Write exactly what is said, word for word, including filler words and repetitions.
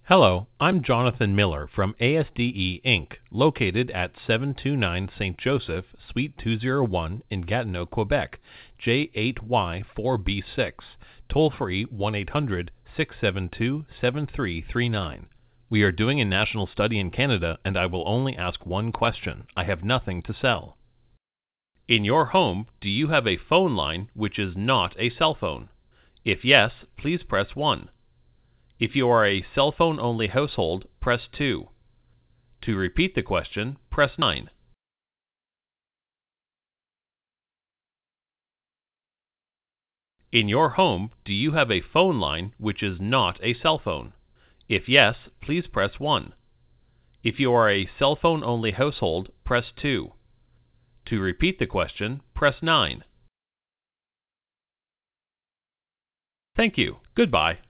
Hello, I'm Jonathan Miller from A S D E Incorporated, located at seven two nine Saint Joseph, Suite two oh one in Gatineau, Quebec, J eight Y four B six, toll-free one eight hundred, six seven two, seven three three nine. We are doing a national study in Canada, and I will only ask one question. I have nothing to sell. In your home, do you have a phone line which is not a cell phone? If yes, please press one. If you are a cell phone only household, press two. To repeat the question, press nine. In your home, do you have a phone line which is not a cell phone? If yes, please press one. If you are a cell phone only household, press two. To repeat the question, press nine. Thank you. Goodbye.